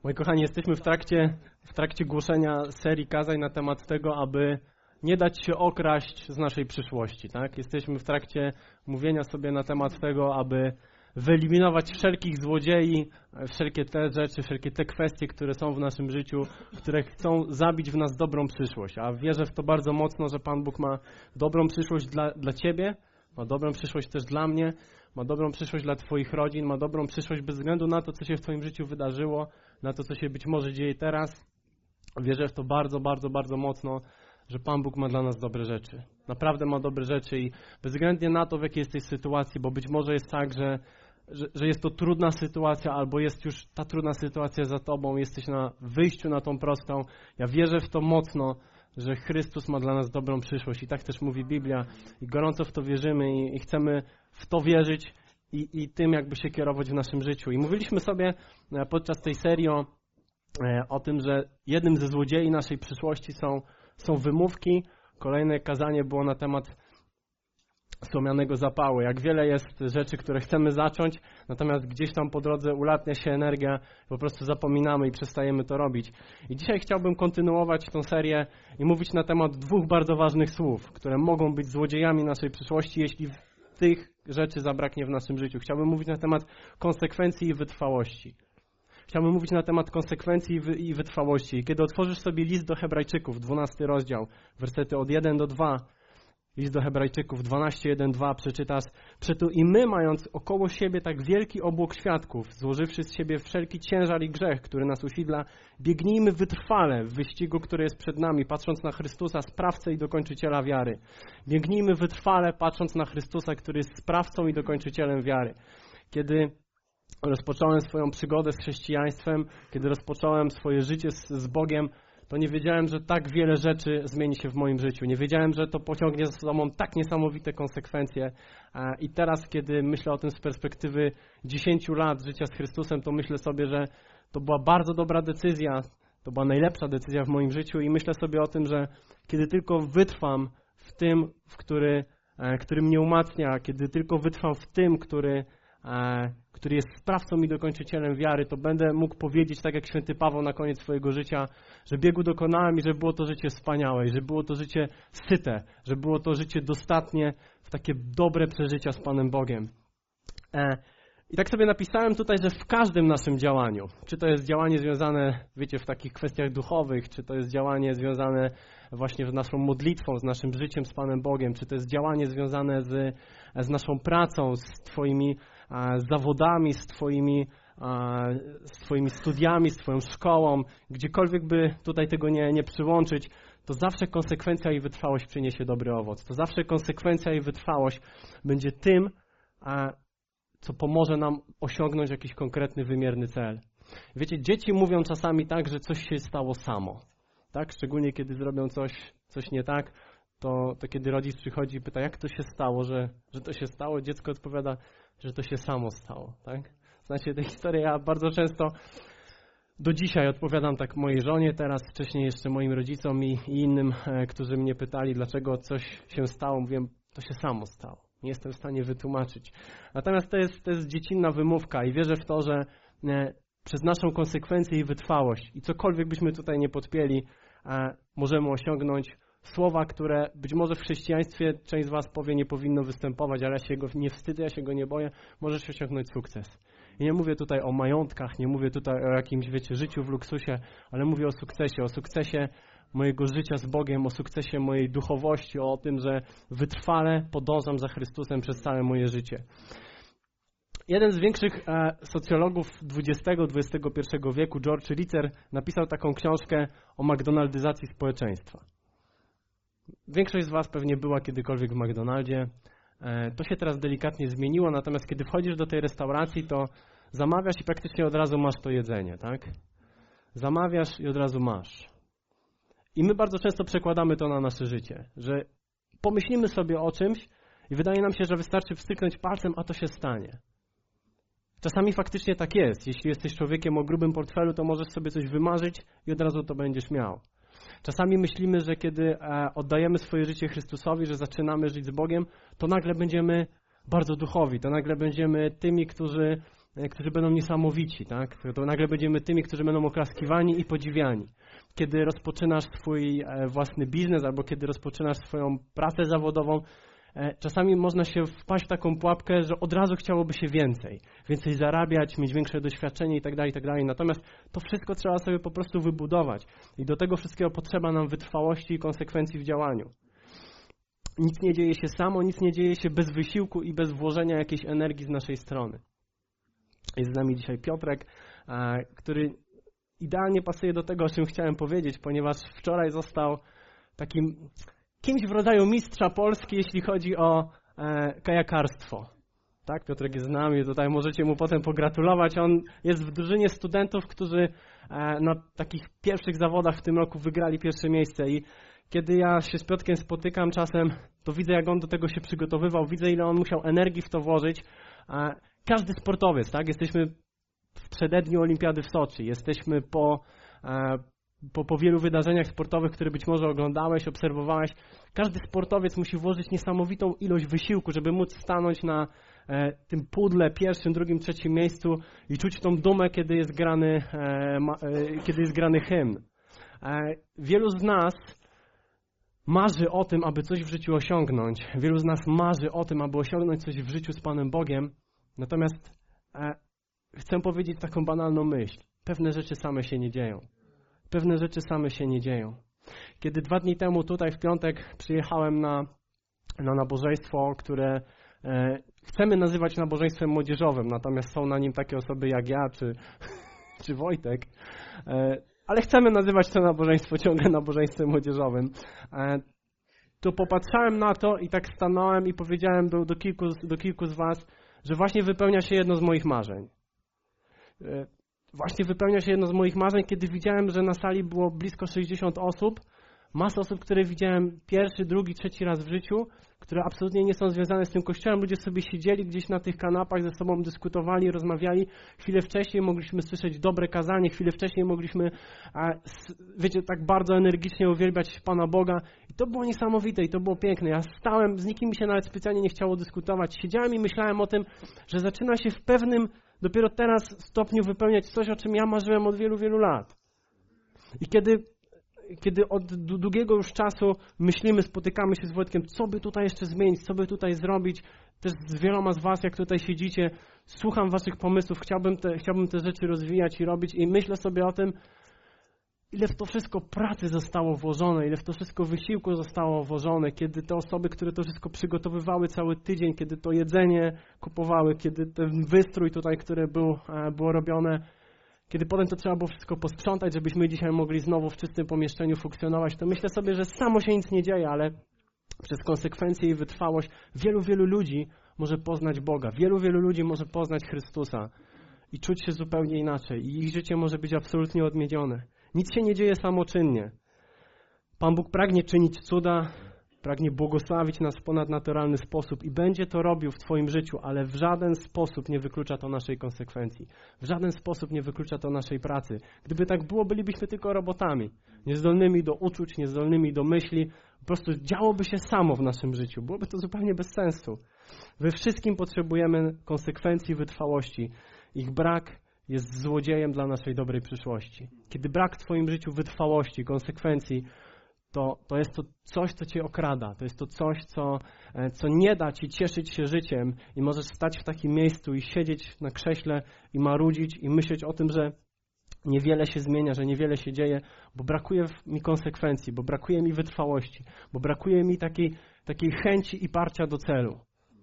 Moi kochani, jesteśmy w trakcie głoszenia serii kazań na temat tego, aby nie dać się okraść z naszej przyszłości. Tak? Jesteśmy w trakcie mówienia sobie na temat tego, aby wyeliminować wszelkich złodziei, wszelkie te rzeczy, wszelkie te kwestie, które są w naszym życiu, które chcą zabić w nas dobrą przyszłość. A wierzę w to bardzo mocno, że Pan Bóg ma dobrą przyszłość dla Ciebie, ma dobrą przyszłość też dla mnie, ma dobrą przyszłość dla Twoich rodzin, ma dobrą przyszłość bez względu na to, co się w Twoim życiu wydarzyło, na to, co się być może dzieje teraz. Wierzę w to bardzo, bardzo, bardzo mocno, że Pan Bóg ma dla nas dobre rzeczy. Naprawdę ma dobre rzeczy i bezwzględnie na to, w jakiej jesteś sytuacji, bo być może jest tak, że jest to trudna sytuacja, albo jest już ta trudna sytuacja za Tobą, jesteś na wyjściu na tą prostą. Ja wierzę w to mocno, że Chrystus ma dla nas dobrą przyszłość i tak też mówi Biblia i gorąco w to wierzymy i chcemy w to wierzyć i tym jakby się kierować w naszym życiu. I mówiliśmy sobie podczas tej serii o tym, że jednym ze złodziei naszej przyszłości są wymówki. Kolejne kazanie było na temat słomianego zapału. Jak wiele jest rzeczy, które chcemy zacząć, natomiast gdzieś tam po drodze ulatnia się energia, po prostu zapominamy i przestajemy to robić. I dzisiaj chciałbym kontynuować tę serię i mówić na temat dwóch bardzo ważnych słów, które mogą być złodziejami naszej przyszłości, jeśli tych rzeczy zabraknie w naszym życiu. Chciałbym mówić na temat konsekwencji i wytrwałości. Chciałbym mówić na temat konsekwencji i wytrwałości. Kiedy otworzysz sobie list do Hebrajczyków, 12 rozdział, wersety od 1 do 2, list do Hebrajczyków 12, 1, 2 przeczytasz. Przeto i my, mając około siebie tak wielki obłok świadków, złożywszy z siebie wszelki ciężar i grzech, który nas usidla, biegnijmy wytrwale w wyścigu, który jest przed nami, patrząc na Chrystusa, sprawcę i dokończyciela wiary. Biegnijmy wytrwale, patrząc na Chrystusa, który jest sprawcą i dokończycielem wiary. Kiedy rozpocząłem swoją przygodę z chrześcijaństwem, kiedy rozpocząłem swoje życie z Bogiem, to nie wiedziałem, że tak wiele rzeczy zmieni się w moim życiu. Nie wiedziałem, że to pociągnie za sobą tak niesamowite konsekwencje. I teraz, kiedy myślę o tym z perspektywy 10 lat życia z Chrystusem, to myślę sobie, że to była bardzo dobra decyzja, to była najlepsza decyzja w moim życiu i myślę sobie o tym, że kiedy tylko wytrwam w tym, który mnie umacnia, kiedy tylko wytrwam w tym, który jest sprawcą i dokończycielem wiary, to będę mógł powiedzieć, tak jak święty Paweł na koniec swojego życia, że biegu dokonałem i że było to życie wspaniałe, i że było to życie syte, że było to życie dostatnie w takie dobre przeżycia z Panem Bogiem. I tak sobie napisałem tutaj, że w każdym naszym działaniu, czy to jest działanie związane, wiecie, w takich kwestiach duchowych, czy to jest działanie związane właśnie z naszą modlitwą, z naszym życiem z Panem Bogiem, czy to jest działanie związane z naszą pracą, z Twoimi zawodami, z Twoimi studiami, z Twoją szkołą, gdziekolwiek by tutaj tego nie przyłączyć, to zawsze konsekwencja i wytrwałość przyniesie dobry owoc. To zawsze konsekwencja i wytrwałość będzie tym, co pomoże nam osiągnąć jakiś konkretny, wymierny cel. Wiecie, dzieci mówią czasami tak, że coś się stało samo. Tak? Szczególnie kiedy zrobią coś nie tak, to kiedy rodzic przychodzi i pyta, jak to się stało, że to się stało, dziecko odpowiada, że to się samo stało. Tak? Znacie tę historię, ja bardzo często do dzisiaj odpowiadam tak mojej żonie, teraz wcześniej jeszcze moim rodzicom i innym, którzy mnie pytali, dlaczego coś się stało. Mówiłem, to się samo stało. Nie jestem w stanie wytłumaczyć. Natomiast to jest dziecinna wymówka i wierzę w to, że przez naszą konsekwencję i wytrwałość i cokolwiek byśmy tutaj nie podpięli, możemy osiągnąć słowa, które być może w chrześcijaństwie część z Was powie, nie powinno występować, ale ja się go nie wstydzę, ja się go nie boję, możesz osiągnąć sukces. I nie mówię tutaj o majątkach, nie mówię tutaj o jakimś, wiecie, życiu w luksusie, ale mówię o sukcesie mojego życia z Bogiem, o sukcesie mojej duchowości, o tym, że wytrwale podążam za Chrystusem przez całe moje życie. Jeden z większych socjologów XX-XXI wieku, George Ritzer, napisał taką książkę o McDonaldyzacji społeczeństwa. Większość z Was pewnie była kiedykolwiek w McDonaldzie. To się teraz delikatnie zmieniło, natomiast kiedy wchodzisz do tej restauracji, to zamawiasz i praktycznie od razu masz to jedzenie, tak? Zamawiasz i od razu masz. I my bardzo często przekładamy to na nasze życie, że pomyślimy sobie o czymś i wydaje nam się, że wystarczy wstyknąć palcem, a to się stanie. Czasami faktycznie tak jest. Jeśli jesteś człowiekiem o grubym portfelu, to możesz sobie coś wymarzyć i od razu to będziesz miał. Czasami myślimy, że kiedy oddajemy swoje życie Chrystusowi, że zaczynamy żyć z Bogiem, to nagle będziemy bardzo duchowi, to nagle będziemy tymi, którzy którzy będą niesamowici, tak? To nagle będziemy tymi, którzy będą oklaskiwani i podziwiani. Kiedy rozpoczynasz swój własny biznes albo kiedy rozpoczynasz swoją pracę zawodową, czasami można się wpaść w taką pułapkę, że od razu chciałoby się więcej zarabiać, mieć większe doświadczenie itd., itd. Natomiast to wszystko trzeba sobie po prostu wybudować i do tego wszystkiego potrzeba nam wytrwałości i konsekwencji w działaniu. Nic nie dzieje się samo, nic nie dzieje się bez wysiłku i bez włożenia jakiejś energii z naszej strony. Jest z nami dzisiaj Piotrek, który idealnie pasuje do tego, o czym chciałem powiedzieć, ponieważ wczoraj został takim kimś w rodzaju mistrza Polski, jeśli chodzi o kajakarstwo. Tak, Piotrek jest z nami, tutaj możecie mu potem pogratulować. On jest w drużynie studentów, którzy na takich pierwszych zawodach w tym roku wygrali pierwsze miejsce i kiedy ja się z Piotrkiem spotykam czasem, to widzę, jak on do tego się przygotowywał, widzę, ile on musiał energii w to włożyć. Każdy sportowiec, tak? Jesteśmy w przededniu Olimpiady w Soczi, jesteśmy po wielu wydarzeniach sportowych, które być może oglądałeś, obserwowałeś. Każdy sportowiec musi włożyć niesamowitą ilość wysiłku, żeby móc stanąć na tym pudle pierwszym, drugim, trzecim miejscu i czuć tą dumę, kiedy jest grany hymn. Wielu z nas marzy o tym, aby coś w życiu osiągnąć. Wielu z nas marzy o tym, aby osiągnąć coś w życiu z Panem Bogiem. Natomiast chcę powiedzieć taką banalną myśl. Pewne rzeczy same się nie dzieją. Pewne rzeczy same się nie dzieją. Kiedy 2 dni temu tutaj w piątek przyjechałem na nabożeństwo, które chcemy nazywać nabożeństwem młodzieżowym, natomiast są na nim takie osoby jak ja czy Wojtek, ale chcemy nazywać to nabożeństwo ciągle nabożeństwem młodzieżowym. To popatrzałem na to i tak stanąłem i powiedziałem do kilku z was, że właśnie wypełnia się jedno z moich marzeń. Właśnie wypełnia się jedno z moich marzeń, kiedy widziałem, że na sali było blisko 60 osób, masa osób, które widziałem pierwszy, drugi, trzeci raz w życiu, które absolutnie nie są związane z tym kościołem. Ludzie sobie siedzieli gdzieś na tych kanapach, ze sobą dyskutowali, rozmawiali. Chwilę wcześniej mogliśmy słyszeć dobre kazanie, chwilę wcześniej mogliśmy, wiecie, tak bardzo energicznie uwielbiać Pana Boga. I to było niesamowite i to było piękne. Ja stałem, z nikim mi się nawet specjalnie nie chciało dyskutować. Siedziałem i myślałem o tym, że zaczyna się w pewnym dopiero teraz stopniu wypełniać coś, o czym ja marzyłem od wielu, wielu lat. I kiedy od długiego już czasu myślimy, spotykamy się z Wojtkiem, co by tutaj jeszcze zmienić, co by tutaj zrobić, też z wieloma z was, jak tutaj siedzicie, słucham waszych pomysłów, chciałbym te rzeczy rozwijać i robić i myślę sobie o tym, ile w to wszystko pracy zostało włożone, ile w to wszystko wysiłku zostało włożone, kiedy te osoby, które to wszystko przygotowywały cały tydzień, kiedy to jedzenie kupowały, kiedy ten wystrój tutaj, który było robione, kiedy potem to trzeba było wszystko posprzątać, żebyśmy dzisiaj mogli znowu w czystym pomieszczeniu funkcjonować, to myślę sobie, że samo się nic nie dzieje, ale przez konsekwencje i wytrwałość wielu ludzi może poznać Boga, wielu ludzi może poznać Chrystusa i czuć się zupełnie inaczej i ich życie może być absolutnie odmienione. Nic się nie dzieje samoczynnie. Pan Bóg pragnie czynić cuda, pragnie błogosławić nas w ponadnaturalny sposób i będzie to robił w Twoim życiu, ale w żaden sposób nie wyklucza to naszej konsekwencji. W żaden sposób nie wyklucza to naszej pracy. Gdyby tak było, bylibyśmy tylko robotami, niezdolnymi do uczuć, niezdolnymi do myśli. Po prostu działoby się samo w naszym życiu. Byłoby to zupełnie bez sensu. We wszystkim potrzebujemy konsekwencji, wytrwałości. Ich brak jest złodziejem dla naszej dobrej przyszłości. Kiedy brak w Twoim życiu wytrwałości, konsekwencji, to jest to coś, co Cię okrada. To jest to coś, co nie da Ci cieszyć się życiem i możesz stać w takim miejscu i siedzieć na krześle i marudzić i myśleć o tym, że niewiele się zmienia, że niewiele się dzieje, bo brakuje mi konsekwencji, bo brakuje mi wytrwałości, bo brakuje mi takiej chęci i parcia do celu.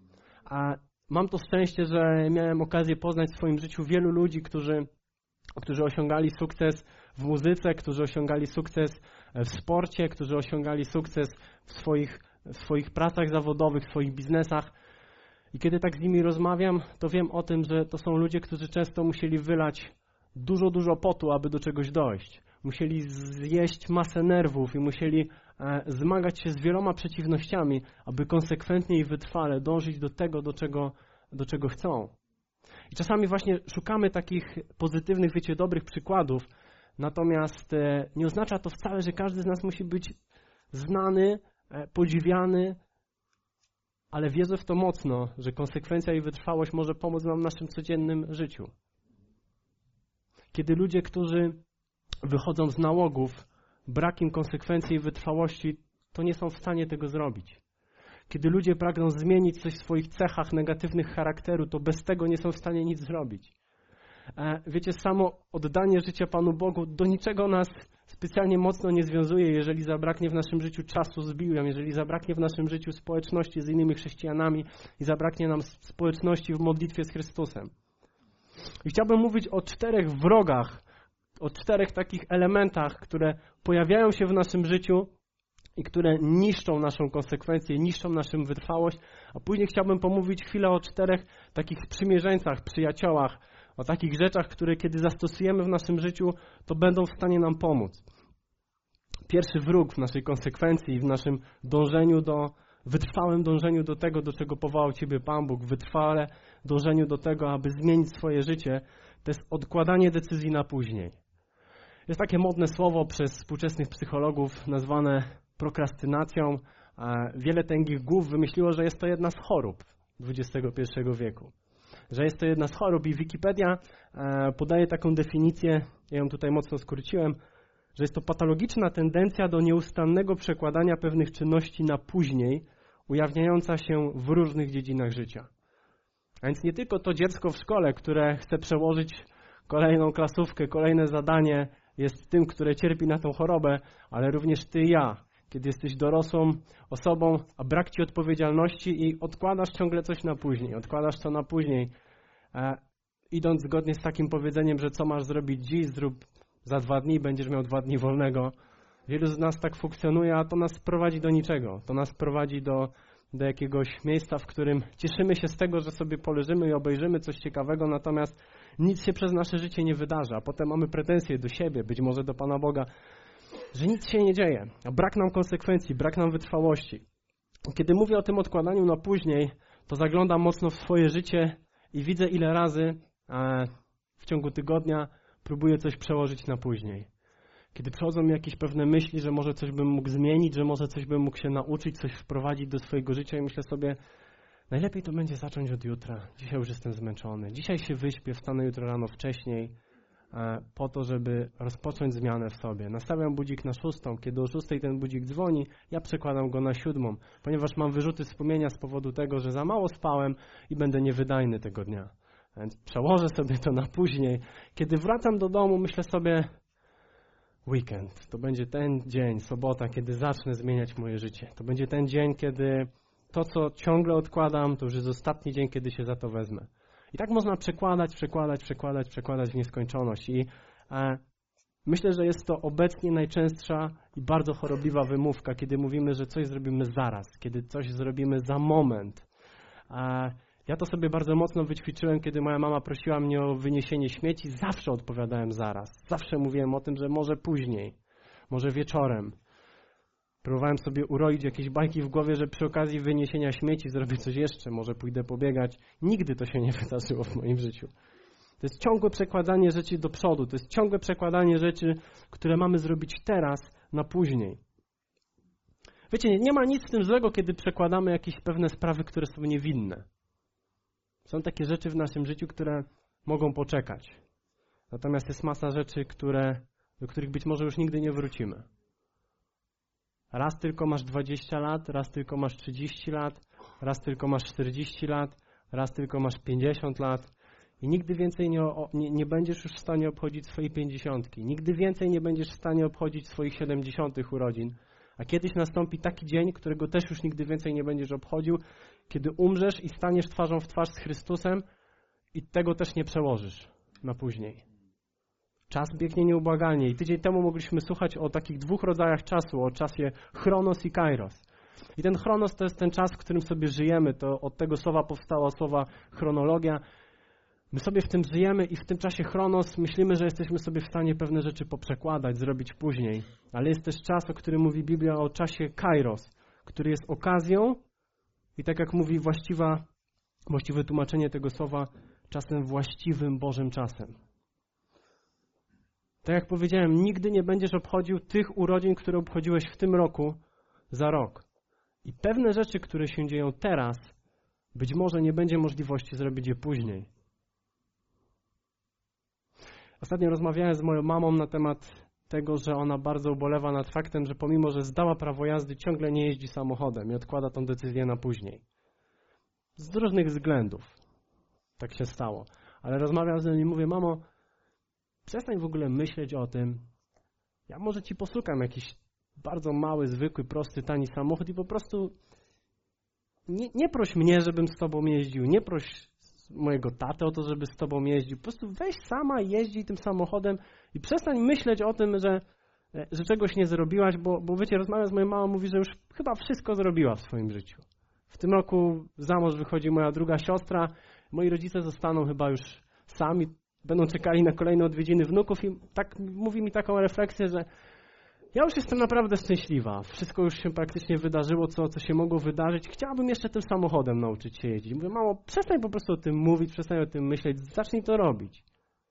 A mam to szczęście, że miałem okazję poznać w swoim życiu wielu ludzi, którzy osiągali sukces w muzyce, którzy osiągali sukces w sporcie, którzy osiągali sukces w swoich pracach zawodowych, w swoich biznesach. I kiedy tak z nimi rozmawiam, to wiem o tym, że to są ludzie, którzy często musieli wylać dużo potu, aby do czegoś dojść. Musieli zjeść masę nerwów i musieli zmagać się z wieloma przeciwnościami, aby konsekwentnie i wytrwale dążyć do tego, do czego chcą. I czasami właśnie szukamy takich pozytywnych, wiecie, dobrych przykładów, natomiast nie oznacza to wcale, że każdy z nas musi być znany, podziwiany ale wierzę w to mocno, że konsekwencja i wytrwałość może pomóc nam w naszym codziennym życiu. Kiedy ludzie, którzy wychodzą z nałogów, brak im konsekwencji i wytrwałości, to nie są w stanie tego zrobić. Kiedy ludzie pragną zmienić coś w swoich cechach negatywnych charakteru, to bez tego nie są w stanie nic zrobić. Wiecie, samo oddanie życia Panu Bogu do niczego nas specjalnie mocno nie związuje, jeżeli zabraknie w naszym życiu czasu z Biblią, jeżeli zabraknie w naszym życiu społeczności z innymi chrześcijanami i zabraknie nam społeczności w modlitwie z Chrystusem. I chciałbym mówić o 4 wrogach, o 4 takich elementach, które pojawiają się w naszym życiu i które niszczą naszą konsekwencję, niszczą naszą wytrwałość, a później chciałbym pomówić chwilę o 4 takich przymierzeńcach, przyjaciołach, o takich rzeczach, które kiedy zastosujemy w naszym życiu, to będą w stanie nam pomóc. Pierwszy wróg w naszej konsekwencji, w naszym wytrwałym dążeniu do tego, do czego powołał Ciebie Pan Bóg, wytrwale dążeniu do tego, aby zmienić swoje życie, to jest odkładanie decyzji na później. Jest takie modne słowo przez współczesnych psychologów nazwane prokrastynacją. Wiele tęgich głów wymyśliło, że jest to jedna z chorób XXI wieku. Że jest to jedna z chorób i Wikipedia podaje taką definicję, ja ją tutaj mocno skróciłem, że jest to patologiczna tendencja do nieustannego przekładania pewnych czynności na później, ujawniająca się w różnych dziedzinach życia. A więc nie tylko to dziecko w szkole, które chce przełożyć kolejną klasówkę, kolejne zadanie, jest tym, które cierpi na tą chorobę, ale również ty i ja, kiedy jesteś dorosłą osobą, a brak ci odpowiedzialności i odkładasz ciągle coś na później, odkładasz to na później, idąc zgodnie z takim powiedzeniem, że co masz zrobić dziś, zrób za 2 dni, będziesz miał 2 dni wolnego. Wielu z nas tak funkcjonuje, a to nas prowadzi do niczego. To nas prowadzi do jakiegoś miejsca, w którym cieszymy się z tego, że sobie poleżymy i obejrzymy coś ciekawego, natomiast nic się przez nasze życie nie wydarza. A potem mamy pretensje do siebie, być może do Pana Boga, że nic się nie dzieje. A brak nam konsekwencji, brak nam wytrwałości. Kiedy mówię o tym odkładaniu na później, to zaglądam mocno w swoje życie i widzę, ile razy w ciągu tygodnia próbuję coś przełożyć na później. Kiedy przychodzą mi jakieś pewne myśli, że może coś bym mógł zmienić, że może coś bym mógł się nauczyć, coś wprowadzić do swojego życia i myślę sobie, najlepiej to będzie zacząć od jutra. Dzisiaj już jestem zmęczony. Dzisiaj się wyśpię, wstanę jutro rano wcześniej po to, żeby rozpocząć zmianę w sobie. Nastawiam budzik na 6. Kiedy o 6 ten budzik dzwoni, ja przekładam go na 7, ponieważ mam wyrzuty sumienia z powodu tego, że za mało spałem i będę niewydajny tego dnia. Więc przełożę sobie to na później. Kiedy wracam do domu, myślę sobie, weekend, to będzie ten dzień, sobota, kiedy zacznę zmieniać moje życie. To będzie ten dzień, kiedy to, co ciągle odkładam, to już jest ostatni dzień, kiedy się za to wezmę. I tak można przekładać w nieskończoność. I myślę, że jest to obecnie najczęstsza i bardzo chorobliwa wymówka, kiedy mówimy, że coś zrobimy zaraz, kiedy coś zrobimy za moment. Ja to sobie bardzo mocno wyćwiczyłem, kiedy moja mama prosiła mnie o wyniesienie śmieci. Zawsze odpowiadałem zaraz. Zawsze mówiłem o tym, że może później, może wieczorem. Próbowałem sobie uroić jakieś bajki w głowie, że przy okazji wyniesienia śmieci zrobię coś jeszcze, może pójdę pobiegać. Nigdy to się nie wydarzyło w moim życiu. To jest ciągłe przekładanie rzeczy do przodu. To jest ciągłe przekładanie rzeczy, które mamy zrobić teraz na później. Wiecie, nie ma nic w tym złego, kiedy przekładamy jakieś pewne sprawy, które są niewinne. Są takie rzeczy w naszym życiu, które mogą poczekać. Natomiast jest masa rzeczy, do których być może już nigdy nie wrócimy. Raz tylko masz 20 lat, raz tylko masz 30 lat, raz tylko masz 40 lat, raz tylko masz 50 lat i nigdy więcej nie będziesz już w stanie obchodzić swojej 50. Nigdy więcej nie będziesz w stanie obchodzić swoich 70 urodzin. A kiedyś nastąpi taki dzień, którego też już nigdy więcej nie będziesz obchodził, kiedy umrzesz i staniesz twarzą w twarz z Chrystusem i tego też nie przełożysz na później. Czas biegnie nieubłagalnie i tydzień temu mogliśmy słuchać o takich 2 rodzajach czasu, o czasie chronos i kairos. I ten chronos to jest ten czas, w którym sobie żyjemy, to od tego słowa powstała słowa chronologia. My sobie w tym żyjemy i w tym czasie chronos myślimy, że jesteśmy sobie w stanie pewne rzeczy poprzekładać, zrobić później. Ale jest też czas, o którym mówi Biblia, o czasie kairos, który jest okazją i tak jak mówi właściwe tłumaczenie tego słowa, czasem właściwym Bożym czasem. Tak jak powiedziałem, nigdy nie będziesz obchodził tych urodzin, które obchodziłeś w tym roku, za rok. I pewne rzeczy, które się dzieją teraz, być może nie będzie możliwości zrobić je później. Ostatnio rozmawiałem z moją mamą na temat tego, że ona bardzo ubolewa nad faktem, że pomimo, że zdała prawo jazdy, ciągle nie jeździ samochodem i odkłada tą decyzję na później. Z różnych względów tak się stało. Ale rozmawiam z nią i mówię, mamo, przestań w ogóle myśleć o tym. Ja może ci posukam jakiś bardzo mały, zwykły, prosty, tani samochód i po prostu nie proś mnie, żebym z tobą jeździł, nie proś mojego tatę o to, żeby z tobą jeździł. Po prostu weź sama jeździ tym samochodem i przestań myśleć o tym, że czegoś nie zrobiłaś, bo wiecie, rozmawiam z moją mamą, mówi, że już chyba wszystko zrobiła w swoim życiu. W tym roku za mąż wychodzi moja druga siostra, moi rodzice zostaną chyba już sami, będą czekali na kolejne odwiedziny wnuków i tak mówi mi taką refleksję, że ja już jestem naprawdę szczęśliwa. Wszystko już się praktycznie wydarzyło, co się mogło wydarzyć. Chciałabym jeszcze tym samochodem nauczyć się jeździć. Mówię, mamo, przestań po prostu o tym mówić, przestań o tym myśleć, zacznij to robić.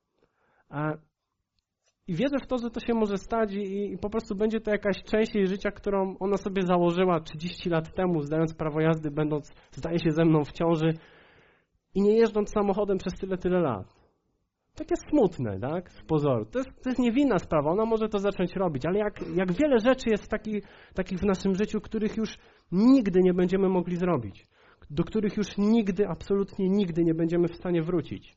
I wierzę w to, że to się może stać i po prostu będzie to jakaś część jej życia, którą ona sobie założyła 30 lat temu, zdając prawo jazdy, będąc, zdaje się, ze mną w ciąży i nie jeżdżąc samochodem przez tyle lat. Takie smutne, tak, z pozoru. To jest niewinna sprawa, ona może to zacząć robić, ale jak wiele rzeczy jest takich w naszym życiu, których już nigdy nie będziemy mogli zrobić, do których już nigdy, absolutnie nigdy nie będziemy w stanie wrócić.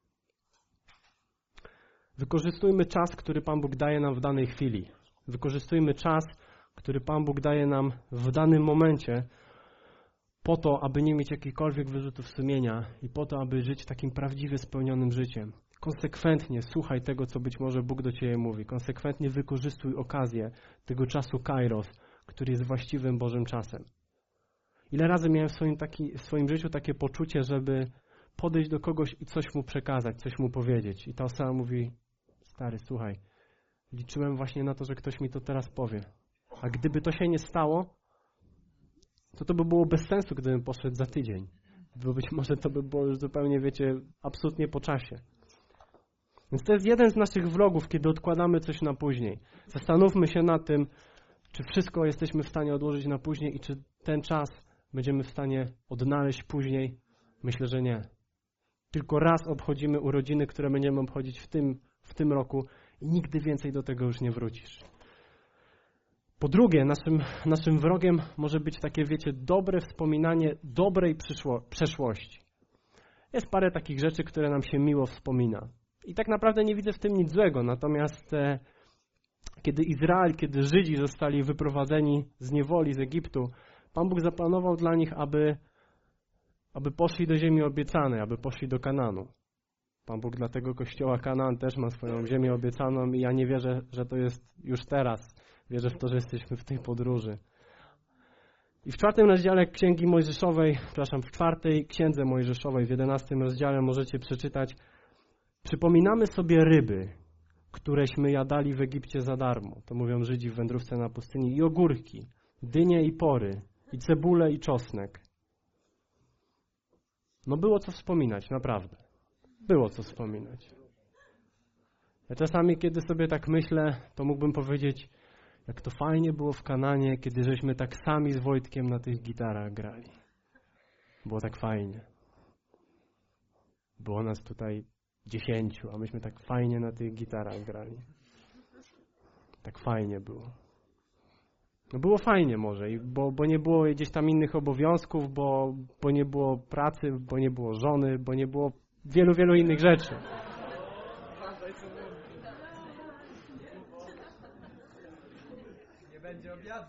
Wykorzystujmy czas, który Pan Bóg daje nam w danej chwili. Wykorzystujmy czas, który Pan Bóg daje nam w danym momencie po to, aby nie mieć jakichkolwiek wyrzutów sumienia i po to, aby żyć takim prawdziwie spełnionym życiem. Konsekwentnie słuchaj tego, co być może Bóg do Ciebie mówi. Konsekwentnie wykorzystuj okazję tego czasu kairos, który jest właściwym Bożym czasem. Ile razy miałem w swoim życiu takie poczucie, żeby podejść do kogoś i coś mu przekazać, coś mu powiedzieć. I ta osoba mówi, stary, słuchaj, liczyłem właśnie na to, że ktoś mi to teraz powie. A gdyby to się nie stało, to by było bez sensu, gdybym poszedł za tydzień. Bo być może to by było już zupełnie, wiecie, absolutnie po czasie. Więc to jest jeden z naszych wrogów, kiedy odkładamy coś na później. Zastanówmy się nad tym, czy wszystko jesteśmy w stanie odłożyć na później i czy ten czas będziemy w stanie odnaleźć później. Myślę, że nie. Tylko raz obchodzimy urodziny, które będziemy obchodzić w tym roku i nigdy więcej do tego już nie wrócisz. Po drugie, naszym wrogiem może być takie, wiecie, dobre wspominanie dobrej przeszłości. Jest parę takich rzeczy, które nam się miło wspomina. I tak naprawdę nie widzę w tym nic złego. Natomiast kiedy Izrael, kiedy Żydzi zostali wyprowadzeni z niewoli, z Egiptu, Pan Bóg zaplanował dla nich, aby poszli do ziemi obiecanej, aby poszli do Kananu. Pan Bóg dla tego kościoła Kanaan też ma swoją ziemię obiecaną i ja nie wierzę, że to jest już teraz. Wierzę w to, że jesteśmy w tej podróży. I w 4 rozdziale Księgi Mojżeszowej, w 4 Księdze Mojżeszowej, w 11 rozdziale możecie przeczytać: przypominamy sobie ryby, któreśmy jadali w Egipcie za darmo. To mówią Żydzi w wędrówce na pustyni. I ogórki, dynie i pory, i cebulę i czosnek. No było co wspominać, naprawdę. Było co wspominać. Ja czasami, kiedy sobie tak myślę, to mógłbym powiedzieć, jak to fajnie było w Kananie, kiedy żeśmy tak sami z Wojtkiem na tych gitarach grali. Było tak fajnie. Było nas tutaj 10, a myśmy tak fajnie na tych gitarach grali. Tak fajnie było. No było fajnie może, bo nie było gdzieś tam innych obowiązków, bo nie było pracy, bo nie było żony, bo nie było wielu innych rzeczy. Nie będzie obiadu.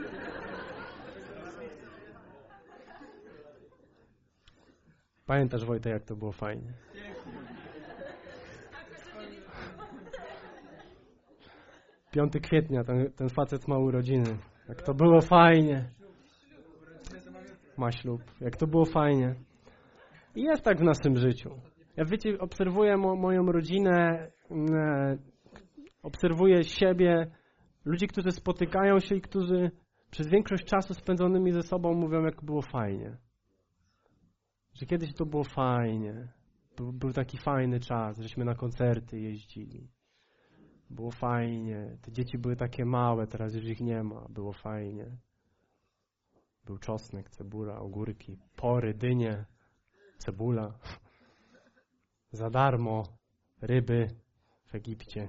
Pamiętasz, Wojtek, jak to było fajnie? 5 kwietnia ten facet ma urodziny. Jak to było fajnie. Ma ślub. Jak to było fajnie. I jest tak w naszym życiu. Ja wiecie, obserwuję moją rodzinę, obserwuję siebie, ludzi, którzy spotykają się i którzy przez większość czasu spędzonymi ze sobą mówią, jak było fajnie. Że kiedyś to było fajnie. Był taki fajny czas, żeśmy na koncerty jeździli. Było fajnie. Te dzieci były takie małe, teraz już ich nie ma. Było fajnie. Był czosnek, cebula, ogórki, pory, dynie, cebula. Za darmo ryby w Egipcie.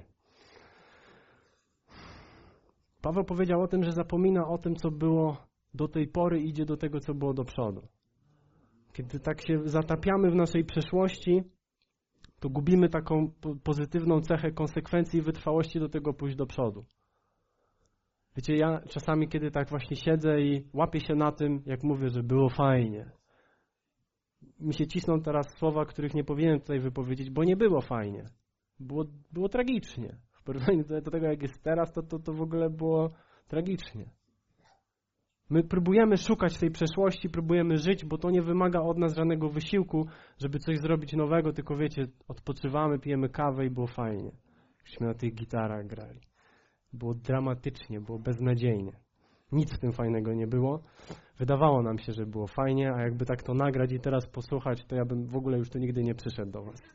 Paweł powiedział o tym, że zapomina o tym, co było do tej pory, idzie do tego, co było do przodu. Kiedy tak się zatapiamy w naszej przeszłości, to gubimy taką pozytywną cechę konsekwencji i wytrwałości do tego pójść do przodu. Wiecie, ja czasami, kiedy tak właśnie siedzę i łapię się na tym, jak mówię, że było fajnie. Mi się cisną teraz słowa, których nie powinienem tutaj wypowiedzieć, bo nie było fajnie. Było tragicznie. W porównaniu do tego, jak jest teraz, to w ogóle było tragicznie. My próbujemy szukać tej przeszłości, próbujemy żyć, bo to nie wymaga od nas żadnego wysiłku, żeby coś zrobić nowego, tylko wiecie, odpoczywamy, pijemy kawę i było fajnie. Żeśmy na tych gitarach grali. Było dramatycznie, było beznadziejnie. Nic w tym fajnego nie było. Wydawało nam się, że było fajnie, a jakby tak to nagrać i teraz posłuchać, to ja bym w ogóle już tu nigdy nie przyszedł do was.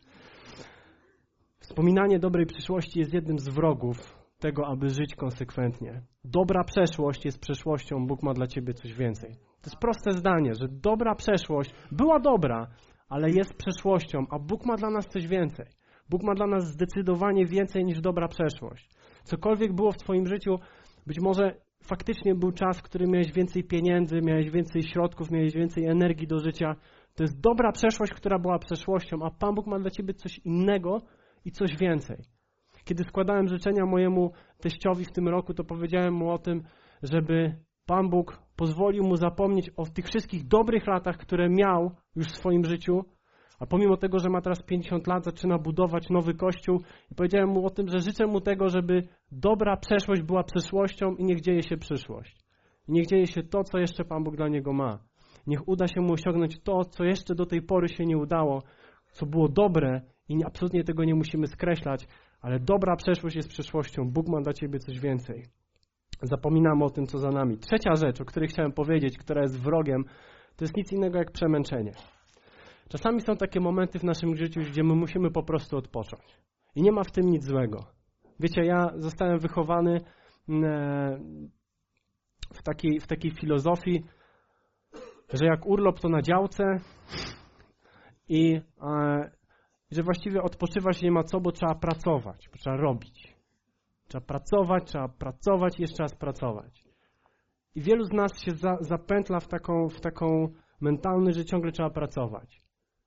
Wspominanie dobrej przyszłości jest jednym z wrogów tego, aby żyć konsekwentnie. Dobra przeszłość jest przeszłością, Bóg ma dla ciebie coś więcej. To jest proste zdanie, że dobra przeszłość była dobra, ale jest przeszłością, a Bóg ma dla nas coś więcej. Bóg ma dla nas zdecydowanie więcej niż dobra przeszłość. Cokolwiek było w twoim życiu, być może faktycznie był czas, w którym miałeś więcej pieniędzy, miałeś więcej środków, miałeś więcej energii do życia. To jest dobra przeszłość, która była przeszłością, a Pan Bóg ma dla ciebie coś innego i coś więcej. Kiedy składałem życzenia mojemu teściowi w tym roku, to powiedziałem mu o tym, żeby Pan Bóg pozwolił mu zapomnieć o tych wszystkich dobrych latach, które miał już w swoim życiu, a pomimo tego, że ma teraz 50 lat, zaczyna budować nowy kościół i powiedziałem mu o tym, że życzę mu tego, żeby dobra przeszłość była przeszłością i niech dzieje się przyszłość. I niech dzieje się to, co jeszcze Pan Bóg dla niego ma. Niech uda się mu osiągnąć to, co jeszcze do tej pory się nie udało, co było dobre i absolutnie tego nie musimy skreślać, ale dobra przeszłość jest przyszłością. Bóg ma dla ciebie coś więcej. Zapominamy o tym, co za nami. Trzecia rzecz, o której chciałem powiedzieć, która jest wrogiem, to jest nic innego jak przemęczenie. Czasami są takie momenty w naszym życiu, gdzie my musimy po prostu odpocząć. I nie ma w tym nic złego. Wiecie, ja zostałem wychowany w takiej filozofii, że jak urlop to na działce i że właściwie odpoczywać nie ma co, bo trzeba pracować, bo trzeba robić. Trzeba pracować i jeszcze raz pracować. I wielu z nas się zapętla w taką mentalność, że ciągle trzeba pracować.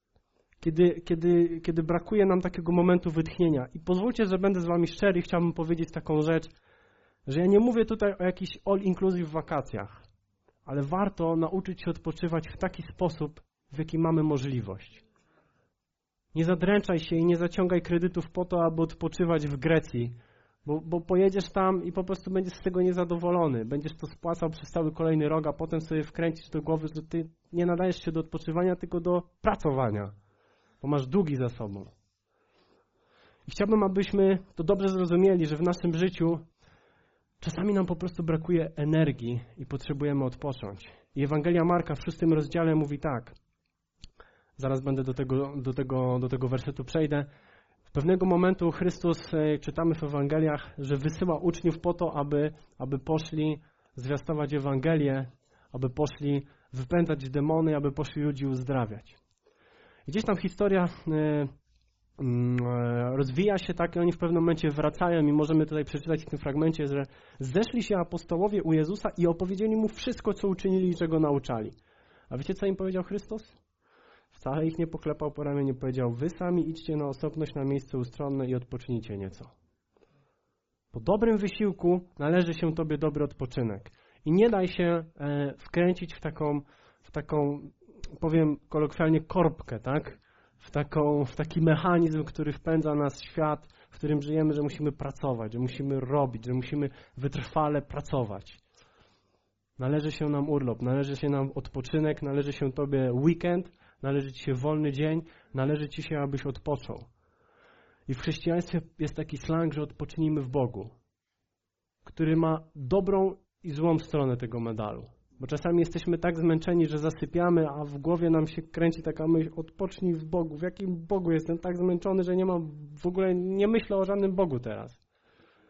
Kiedy brakuje nam takiego momentu wytchnienia. I pozwólcie, że będę z wami szczery i chciałbym powiedzieć taką rzecz, że ja nie mówię tutaj o jakichś all-inclusive wakacjach, ale warto nauczyć się odpoczywać w taki sposób, w jaki mamy możliwość. Nie zadręczaj się i nie zaciągaj kredytów po to, aby odpoczywać w Grecji, bo pojedziesz tam i po prostu będziesz z tego niezadowolony. Będziesz to spłacał przez cały kolejny rok, a potem sobie wkręcisz do głowy, że ty nie nadajesz się do odpoczywania, tylko do pracowania, bo masz długi za sobą. I chciałbym, abyśmy to dobrze zrozumieli, że w naszym życiu czasami nam po prostu brakuje energii i potrzebujemy odpocząć. I Ewangelia Marka w 6 rozdziale mówi tak. Zaraz będę do tego wersetu przejdę. W pewnego momentu Chrystus, czytamy w Ewangeliach, że wysyła uczniów po to, aby poszli zwiastować Ewangelię, aby poszli wypędzać demony, aby poszli ludzi uzdrawiać. I gdzieś tam historia rozwija się tak i oni w pewnym momencie wracają i możemy tutaj przeczytać w tym fragmencie, że zeszli się apostołowie u Jezusa i opowiedzieli Mu wszystko, co uczynili i czego nauczali. A wiecie, co im powiedział Chrystus? Wcale ich nie poklepał po ramieniu, powiedział: wy sami idźcie na osobność na miejsce ustronne i odpocznijcie nieco. Po dobrym wysiłku należy się tobie dobry odpoczynek. I nie daj się wkręcić w taką, powiem kolokwialnie, korbkę, tak? W taki mechanizm, który wpędza nas w świat, w którym żyjemy, że musimy pracować, że musimy robić, że musimy wytrwale pracować. Należy się nam urlop, należy się nam odpoczynek, należy się tobie weekend, należy ci się wolny dzień, należy ci się, abyś odpoczął. I w chrześcijaństwie jest taki slang, że odpocznijmy w Bogu, który ma dobrą i złą stronę tego medalu. Bo czasami jesteśmy tak zmęczeni, że zasypiamy, a w głowie nam się kręci taka myśl: odpocznij w Bogu. W jakim Bogu? Jestem tak zmęczony, że nie myślę o żadnym Bogu teraz.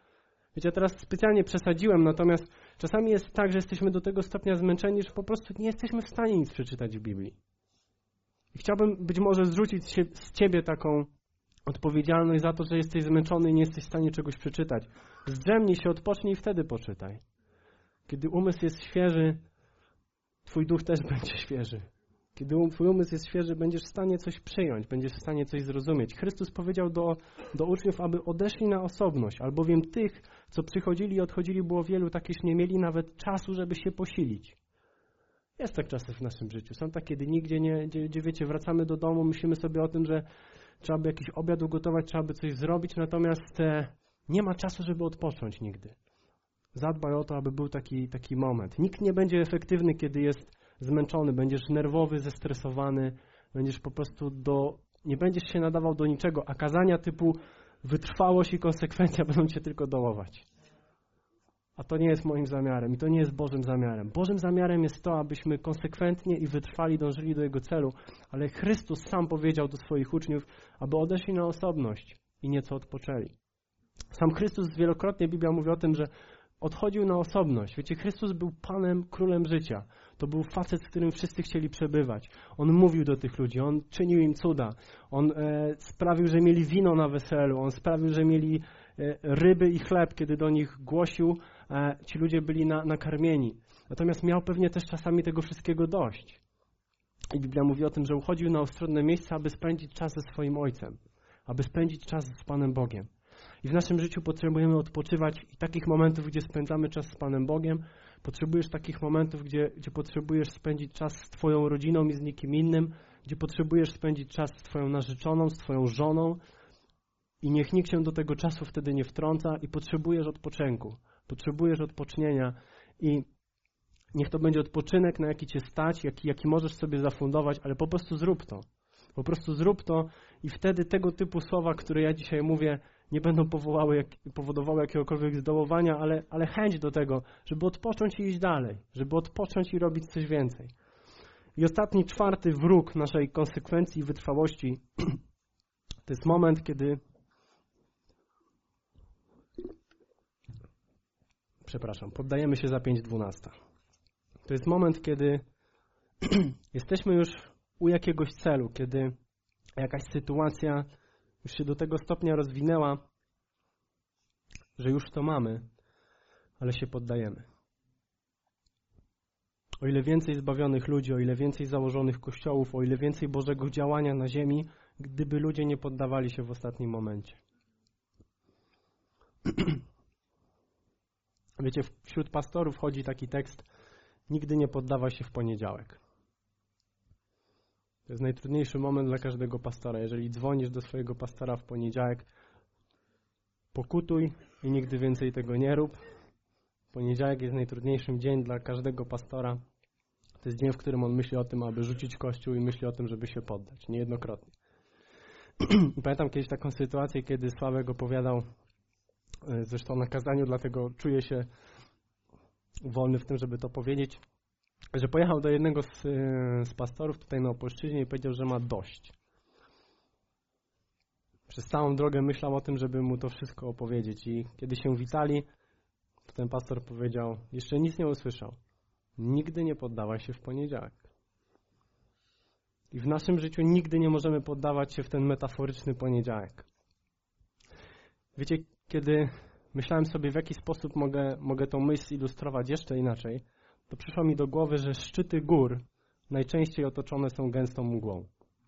Wiecie, teraz specjalnie przesadziłem, natomiast czasami jest tak, że jesteśmy do tego stopnia zmęczeni, że po prostu nie jesteśmy w stanie nic przeczytać w Biblii. I chciałbym być może zrzucić z Ciebie taką odpowiedzialność za to, że jesteś zmęczony i nie jesteś w stanie czegoś przeczytać. Zdrzemnij się, odpocznij i wtedy poczytaj. Kiedy umysł jest świeży, Twój duch też będzie świeży. Kiedy Twój umysł jest świeży, będziesz w stanie coś przyjąć, będziesz w stanie coś zrozumieć. Chrystus powiedział do uczniów, aby odeszli na osobność, albowiem tych, co przychodzili i odchodzili, było wielu, takich nie mieli nawet czasu, żeby się posilić. Jest tak czasem w naszym życiu. Są takie dni, gdzie wiecie, wracamy do domu, myślimy sobie o tym, że trzeba by jakiś obiad ugotować, trzeba by coś zrobić, natomiast nie ma czasu, żeby odpocząć nigdy. Zadbaj o to, aby był taki moment. Nikt nie będzie efektywny, kiedy jest zmęczony, będziesz nerwowy, zestresowany, będziesz po prostu nie będziesz się nadawał do niczego, a kazania typu wytrwałość i konsekwencja będą cię tylko dołować. A to nie jest moim zamiarem i to nie jest Bożym zamiarem. Bożym zamiarem jest to, abyśmy konsekwentnie i wytrwali dążyli do Jego celu, ale Chrystus sam powiedział do swoich uczniów, aby odeszli na osobność i nieco odpoczęli. Sam Chrystus wielokrotnie, Biblia mówi o tym, że odchodził na osobność. Wiecie, Chrystus był Panem, Królem życia. To był facet, w którym wszyscy chcieli przebywać. On mówił do tych ludzi, On czynił im cuda. On sprawił, że mieli wino na weselu. On sprawił, że mieli ryby i chleb, kiedy do nich głosił. Ci ludzie byli nakarmieni. Natomiast miał pewnie też czasami tego wszystkiego dość. I Biblia mówi o tym, że uchodził na ustronne miejsca, aby spędzić czas ze swoim Ojcem. Aby spędzić czas z Panem Bogiem. I w naszym życiu potrzebujemy odpoczywać i takich momentów, gdzie spędzamy czas z Panem Bogiem, potrzebujesz takich momentów, gdzie potrzebujesz spędzić czas z Twoją rodziną i z nikim innym, gdzie potrzebujesz spędzić czas z Twoją narzeczoną, z Twoją żoną i niech nikt się do tego czasu wtedy nie wtrąca i potrzebujesz odpoczynku, potrzebujesz odpocznienia i niech to będzie odpoczynek, na jaki Cię stać, jaki możesz sobie zafundować, ale po prostu zrób to. Po prostu zrób to i wtedy tego typu słowa, które ja dzisiaj mówię, nie będą powodowały jakiegokolwiek zdołowania, ale chęć do tego, żeby odpocząć i iść dalej, żeby odpocząć i robić coś więcej. I ostatni, czwarty wróg naszej konsekwencji i wytrwałości to jest moment, kiedy poddajemy się za 5:12. To jest moment, kiedy jesteśmy już u jakiegoś celu, kiedy jakaś sytuacja już się do tego stopnia rozwinęła, że już to mamy, ale się poddajemy. O ile więcej zbawionych ludzi, o ile więcej założonych kościołów, o ile więcej Bożego działania na ziemi, gdyby ludzie nie poddawali się w ostatnim momencie. Wiecie, wśród pastorów chodzi taki tekst: nigdy nie poddawaj się w poniedziałek. To jest najtrudniejszy moment dla każdego pastora. Jeżeli dzwonisz do swojego pastora w poniedziałek, pokutuj i nigdy więcej tego nie rób. Poniedziałek jest najtrudniejszym dzień dla każdego pastora. To jest dzień, w którym on myśli o tym, aby rzucić Kościół i myśli o tym, żeby się poddać. Niejednokrotnie. Pamiętam kiedyś taką sytuację, kiedy Sławek opowiadał, zresztą na kazaniu, dlatego czuję się wolny w tym, żeby to powiedzieć, że pojechał do jednego z pastorów tutaj na Opolszczyźnie i powiedział, że ma dość. Przez całą drogę myślał o tym, żeby mu to wszystko opowiedzieć i kiedy się witali, to ten pastor powiedział, jeszcze nic nie usłyszał. Nigdy nie poddawaj się w poniedziałek. I w naszym życiu nigdy nie możemy poddawać się w ten metaforyczny poniedziałek. Wiecie, kiedy myślałem sobie, w jaki sposób mogę tą myśl ilustrować jeszcze inaczej, to przyszło mi do głowy, że szczyty gór najczęściej otoczone są gęstą mgłą.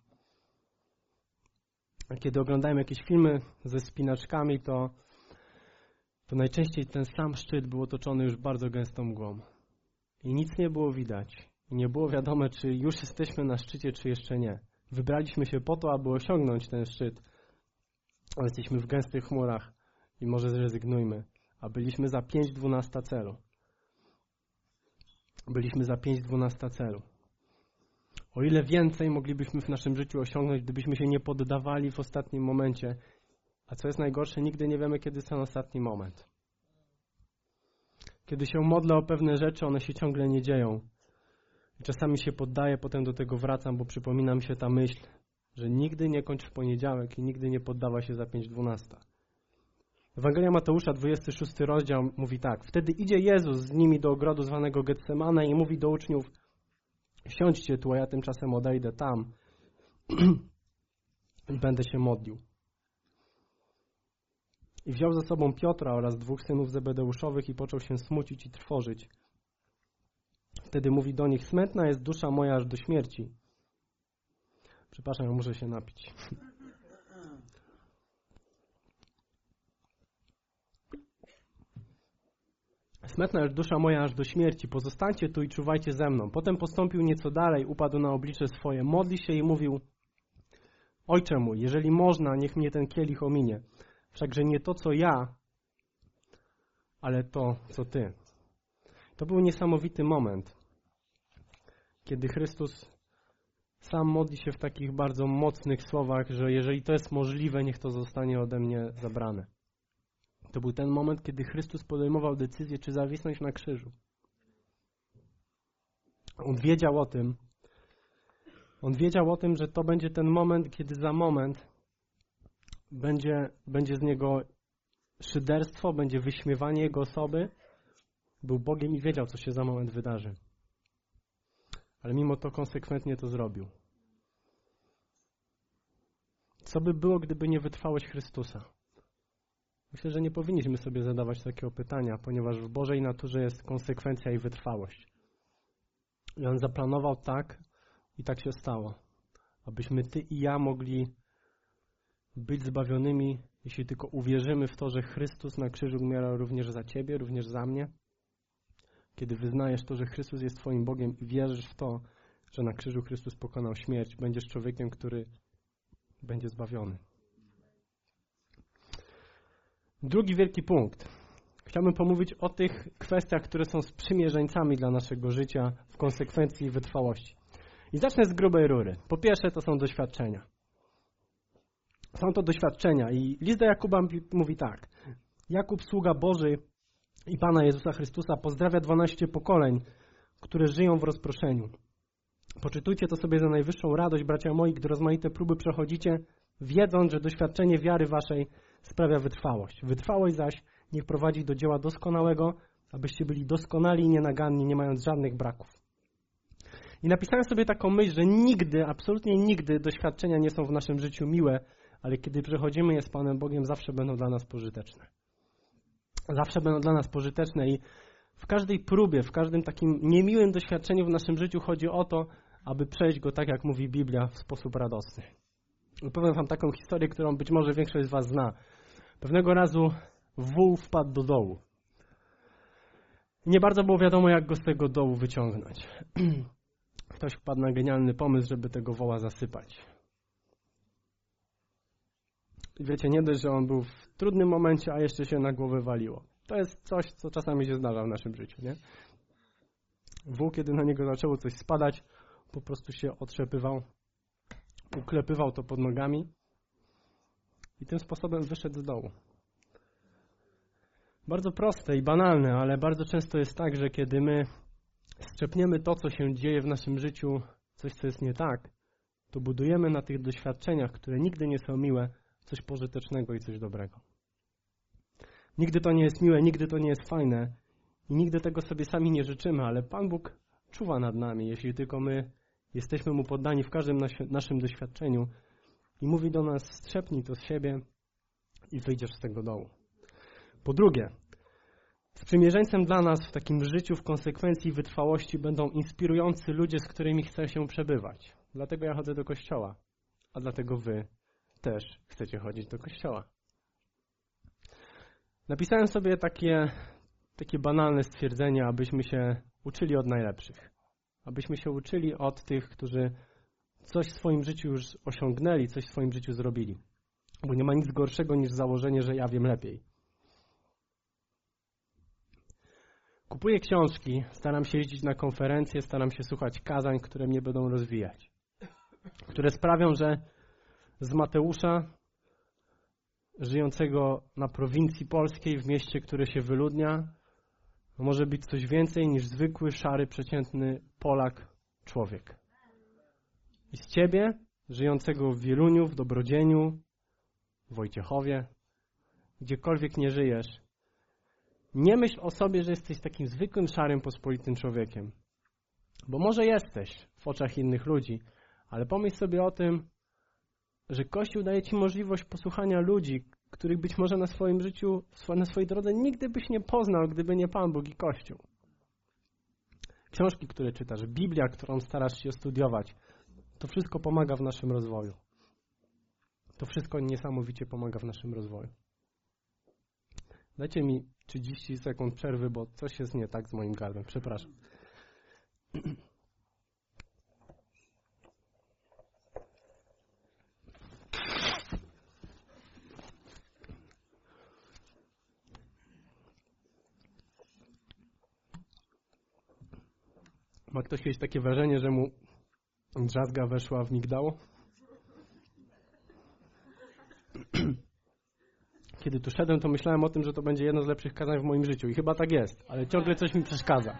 A kiedy oglądałem jakieś filmy ze wspinaczkami, to najczęściej ten sam szczyt był otoczony już bardzo gęstą mgłą. I nic nie było widać. I nie było wiadome, czy już jesteśmy na szczycie, czy jeszcze nie. Wybraliśmy się po to, aby osiągnąć ten szczyt, ale jesteśmy w gęstych chmurach i może zrezygnujmy. A byliśmy za 5:12 celu. Byliśmy za 5:12 celu. O ile więcej moglibyśmy w naszym życiu osiągnąć, gdybyśmy się nie poddawali w ostatnim momencie. A co jest najgorsze, nigdy nie wiemy, kiedy jest ten ostatni moment. Kiedy się modlę o pewne rzeczy, one się ciągle nie dzieją. I czasami się poddaję, potem do tego wracam, bo przypomina mi się ta myśl, że nigdy nie kończ w poniedziałek i nigdy nie poddawaj się za 5:12. Ewangelia Mateusza, 26 rozdział mówi tak. Wtedy idzie Jezus z nimi do ogrodu zwanego Getsemane i mówi do uczniów: siądźcie tu, a ja tymczasem odejdę tam i będę się modlił. I wziął ze sobą Piotra oraz 2 synów Zebedeuszowych i począł się smucić i trwożyć. Wtedy mówi do nich: smętna jest dusza moja aż do śmierci. Przepraszam, ja muszę się napić. Smętna jest dusza moja aż do śmierci. Pozostańcie tu i czuwajcie ze mną. Potem postąpił nieco dalej, upadł na oblicze swoje, modli się i mówił: Ojcze mój, jeżeli można, niech mnie ten kielich ominie. Wszakże nie to, co ja, ale to, co Ty. To był niesamowity moment, kiedy Chrystus sam modli się w takich bardzo mocnych słowach, że jeżeli to jest możliwe, niech to zostanie ode mnie zabrane. To był ten moment, kiedy Chrystus podejmował decyzję, czy zawisnąć na krzyżu. On wiedział o tym, że to będzie ten moment, kiedy za moment będzie z niego szyderstwo, będzie wyśmiewanie jego osoby. Był Bogiem i wiedział, co się za moment wydarzy. Ale mimo to konsekwentnie to zrobił. Co by było, gdyby nie wytrwałość Chrystusa? Myślę, że nie powinniśmy sobie zadawać takiego pytania, ponieważ w Bożej naturze jest konsekwencja i wytrwałość. I On zaplanował tak i tak się stało, abyśmy Ty i ja mogli być zbawionymi, jeśli tylko uwierzymy w to, że Chrystus na krzyżu umierał również za Ciebie, również za mnie. Kiedy wyznajesz to, że Chrystus jest Twoim Bogiem i wierzysz w to, że na krzyżu Chrystus pokonał śmierć, będziesz człowiekiem, który będzie zbawiony. Drugi wielki punkt. Chciałbym pomówić o tych kwestiach, które są sprzymierzeńcami dla naszego życia w konsekwencji i wytrwałości. I zacznę z grubej rury. Po pierwsze, to są doświadczenia. Są to doświadczenia i list do Jakuba mówi tak. Jakub, sługa Boży i Pana Jezusa Chrystusa, pozdrawia 12 pokoleń, które żyją w rozproszeniu. Poczytujcie to sobie za najwyższą radość, bracia moi, gdy rozmaite próby przechodzicie, wiedząc, że doświadczenie wiary waszej sprawia wytrwałość. Wytrwałość zaś niech prowadzi do dzieła doskonałego, abyście byli doskonali i nienaganni, nie mając żadnych braków. I napisałem sobie taką myśl, że nigdy, absolutnie nigdy doświadczenia nie są w naszym życiu miłe, ale kiedy przechodzimy je z Panem Bogiem, zawsze będą dla nas pożyteczne. Zawsze będą dla nas pożyteczne i w każdej próbie, w każdym takim niemiłym doświadczeniu w naszym życiu chodzi o to, aby przejść go, tak jak mówi Biblia, w sposób radosny. Opowiem wam taką historię, którą być może większość z was zna. Pewnego razu wół wpadł do dołu. Nie bardzo było wiadomo, jak go z tego dołu wyciągnąć. Ktoś wpadł na genialny pomysł, żeby tego woła zasypać. I wiecie, nie dość, że on był w trudnym momencie, a jeszcze się na głowę waliło. To jest coś, co czasami się zdarza w naszym życiu, nie? Wół, kiedy na niego zaczęło coś spadać, po prostu się otrzepywał, uklepywał to pod nogami i tym sposobem wyszedł z dołu. Bardzo proste i banalne, ale bardzo często jest tak, że kiedy my strzepniemy to, co się dzieje w naszym życiu, coś, co jest nie tak, to budujemy na tych doświadczeniach, które nigdy nie są miłe, coś pożytecznego i coś dobrego. Nigdy to nie jest miłe, nigdy to nie jest fajne i nigdy tego sobie sami nie życzymy, ale Pan Bóg czuwa nad nami, jeśli tylko my jesteśmy Mu poddani w każdym naszym doświadczeniu i mówi do nas: strzepnij to z siebie i wyjdziesz z tego dołu. Po drugie, sprzymierzeńcem dla nas w takim życiu w konsekwencji i wytrwałości będą inspirujący ludzie, z którymi chce się przebywać. Dlatego ja chodzę do kościoła, a dlatego wy też chcecie chodzić do kościoła. Napisałem sobie takie banalne stwierdzenia, abyśmy się uczyli od najlepszych. Abyśmy się uczyli od tych, którzy coś w swoim życiu już osiągnęli, coś w swoim życiu zrobili. Bo nie ma nic gorszego niż założenie, że ja wiem lepiej. Kupuję książki, staram się jeździć na konferencje, staram się słuchać kazań, które mnie będą rozwijać. Które sprawią, że z Mateusza, żyjącego na prowincji polskiej, w mieście, które się wyludnia, może być coś więcej niż zwykły, szary, przeciętny Polak, człowiek. I z ciebie, żyjącego w Wieluniu, w Dobrodzieniu, w Wojciechowie, gdziekolwiek nie żyjesz, nie myśl o sobie, że jesteś takim zwykłym, szarym, pospolitym człowiekiem. Bo może jesteś w oczach innych ludzi, ale pomyśl sobie o tym, że Kościół daje ci możliwość posłuchania ludzi, których być może na swoim życiu, na swojej drodze nigdy byś nie poznał, gdyby nie Pan Bóg i Kościół. Książki, które czytasz, Biblia, którą starasz się studiować, to wszystko pomaga w naszym rozwoju. To wszystko niesamowicie pomaga w naszym rozwoju. Dajcie mi 30 sekund przerwy, bo coś jest nie tak z moim gardłem. Przepraszam. Ma ktoś kiedyś takie wrażenie, że mu drzazga weszła w migdało? Kiedy tu szedłem, to myślałem o tym, że to będzie jedno z lepszych kazań w moim życiu. I chyba tak jest, ale ciągle coś mi przeszkadza.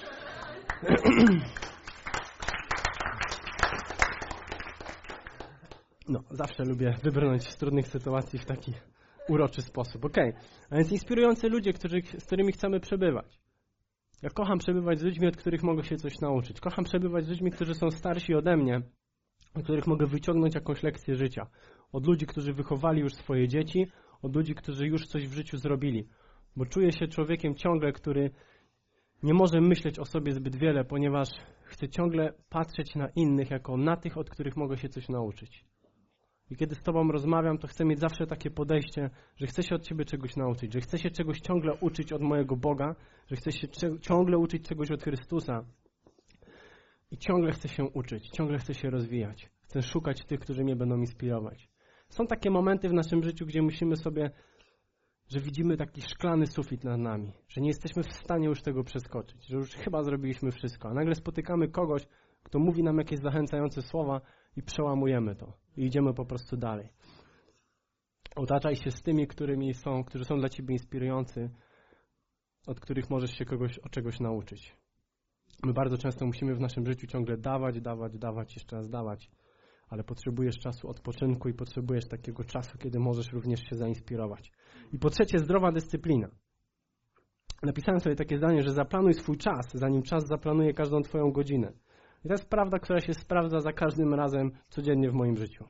No, zawsze lubię wybrnąć z trudnych sytuacji w taki uroczy sposób. Okej. A więc inspirujący ludzie, z którymi chcemy przebywać. Ja kocham przebywać z ludźmi, od których mogę się coś nauczyć. Kocham przebywać z ludźmi, którzy są starsi ode mnie, od których mogę wyciągnąć jakąś lekcję życia. Od ludzi, którzy wychowali już swoje dzieci, od ludzi, którzy już coś w życiu zrobili. Bo czuję się człowiekiem ciągle, który nie może myśleć o sobie zbyt wiele, ponieważ chcę ciągle patrzeć na innych jako na tych, od których mogę się coś nauczyć. I kiedy z Tobą rozmawiam, to chcę mieć zawsze takie podejście, że chcę się od Ciebie czegoś nauczyć, że chcę się czegoś ciągle uczyć od mojego Boga, że chcę się ciągle uczyć czegoś od Chrystusa. I ciągle chcę się uczyć, ciągle chcę się rozwijać. Chcę szukać tych, którzy mnie będą inspirować. Są takie momenty w naszym życiu, gdzie myślimy sobie, że widzimy taki szklany sufit nad nami, że nie jesteśmy w stanie już tego przeskoczyć, że już chyba zrobiliśmy wszystko, a nagle spotykamy kogoś, kto mówi nam jakieś zachęcające słowa i przełamujemy to i idziemy po prostu dalej. Otaczaj się z tymi, którzy są dla Ciebie inspirujący, od których możesz się czegoś nauczyć. My bardzo często musimy w naszym życiu ciągle dawać, jeszcze raz dawać, ale potrzebujesz czasu odpoczynku i potrzebujesz takiego czasu, kiedy możesz również się zainspirować. I po trzecie, zdrowa dyscyplina. Napisałem sobie takie zdanie, że zaplanuj swój czas, zanim czas zaplanuje każdą Twoją godzinę. I to jest prawda, która się sprawdza za każdym razem codziennie w moim życiu.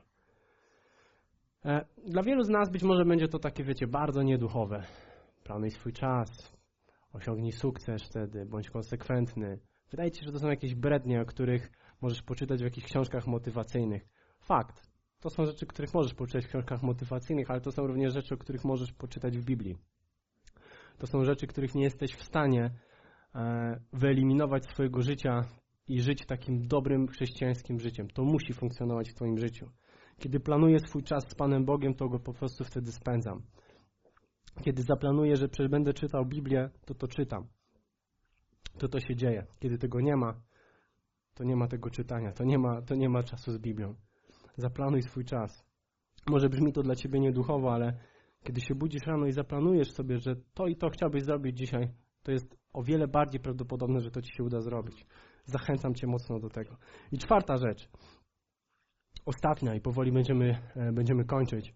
Dla wielu z nas być może będzie to takie, wiecie, bardzo nieduchowe. Planuj swój czas, osiągnij sukces wtedy, bądź konsekwentny. Wydaje Ci się, że to są jakieś brednie, o których możesz poczytać w jakichś książkach motywacyjnych. Fakt. To są rzeczy, których możesz poczytać w książkach motywacyjnych, ale to są również rzeczy, o których możesz poczytać w Biblii. To są rzeczy, których nie jesteś w stanie wyeliminować z swojego życia i żyć takim dobrym chrześcijańskim życiem. To musi funkcjonować w Twoim życiu. Kiedy planuję swój czas z Panem Bogiem, to go po prostu wtedy spędzam. Kiedy zaplanuję, że będę czytał Biblię, to czytam. To się dzieje. Kiedy tego nie ma, to nie ma tego czytania. To nie ma czasu z Biblią. Zaplanuj swój czas. Może brzmi to dla Ciebie nieduchowo, ale kiedy się budzisz rano i zaplanujesz sobie, że to i to chciałbyś zrobić dzisiaj, to jest o wiele bardziej prawdopodobne, że to Ci się uda zrobić. Zachęcam Cię mocno do tego. I czwarta rzecz. Ostatnia i powoli będziemy kończyć.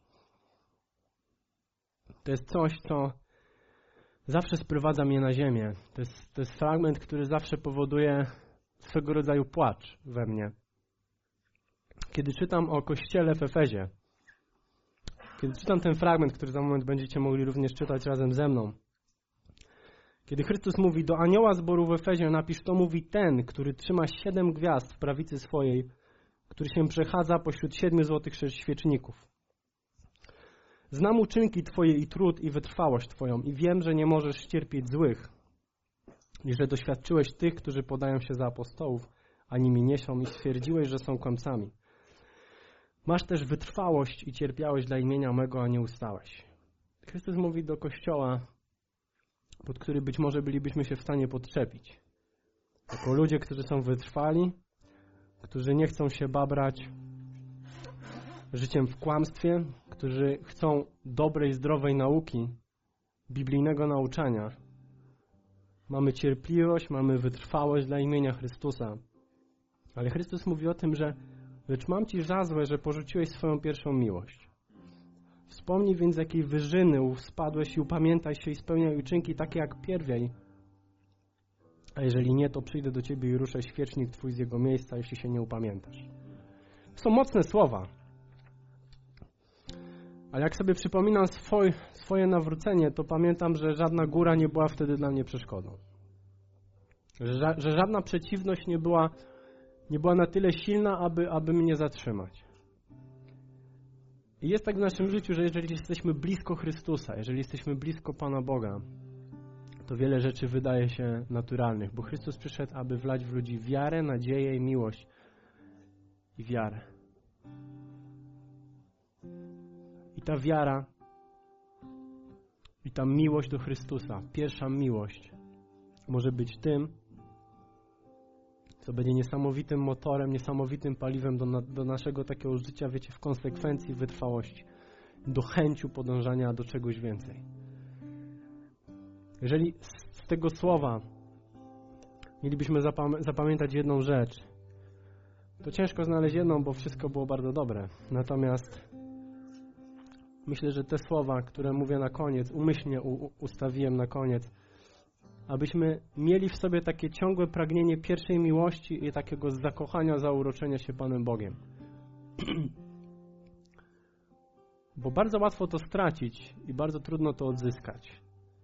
To jest coś, co zawsze sprowadza mnie na ziemię. To jest fragment, który zawsze powoduje swego rodzaju płacz we mnie. Kiedy czytam o Kościele w Efezie, kiedy czytam ten fragment, który za moment będziecie mogli również czytać razem ze mną, kiedy Chrystus mówi do anioła zboru w Efezie, napisz, to mówi ten, który trzyma 7 gwiazd w prawicy swojej, który się przechadza pośród 7 złotych świeczników. Znam uczynki Twoje i trud i wytrwałość Twoją i wiem, że nie możesz cierpieć złych i że doświadczyłeś tych, którzy podają się za apostołów, a nimi nie są i stwierdziłeś, że są kłamcami. Masz też wytrwałość i cierpiałeś dla imienia mego, a nie ustałeś. Chrystus mówi do Kościoła, pod który być może bylibyśmy się w stanie podczepić. Jako ludzie, którzy są wytrwali, którzy nie chcą się babrać życiem w kłamstwie, którzy chcą dobrej, zdrowej nauki, biblijnego nauczania. Mamy cierpliwość, mamy wytrwałość dla imienia Chrystusa. Ale Chrystus mówi o tym, że lecz mam Ci za złe, że porzuciłeś swoją pierwszą miłość. Wspomnij więc, z jakiej wyżyny spadłeś i upamiętaj się i spełniaj uczynki takie jak pierwiej. A jeżeli nie, to przyjdę do ciebie i ruszę świecznik twój z jego miejsca, jeśli się nie upamiętasz. To są mocne słowa. Ale jak sobie przypominam swoje nawrócenie, to pamiętam, że żadna góra nie była wtedy dla mnie przeszkodą. Że żadna przeciwność nie była na tyle silna, aby mnie zatrzymać. I jest tak w naszym życiu, że jeżeli jesteśmy blisko Chrystusa, jeżeli jesteśmy blisko Pana Boga, to wiele rzeczy wydaje się naturalnych, bo Chrystus przyszedł, aby wlać w ludzi wiarę, nadzieję i miłość i wiarę. I ta wiara i ta miłość do Chrystusa, pierwsza miłość, może być tym, co będzie niesamowitym motorem, niesamowitym paliwem do naszego takiego życia, wiecie, w konsekwencji, wytrwałości, do chęciu podążania do czegoś więcej. Jeżeli z tego słowa mielibyśmy zapamiętać jedną rzecz, to ciężko znaleźć jedną, bo wszystko było bardzo dobre. Natomiast myślę, że te słowa, które mówię na koniec, umyślnie ustawiłem na koniec, abyśmy mieli w sobie takie ciągłe pragnienie pierwszej miłości i takiego zakochania, zauroczenia się Panem Bogiem. Bo bardzo łatwo to stracić i bardzo trudno to odzyskać.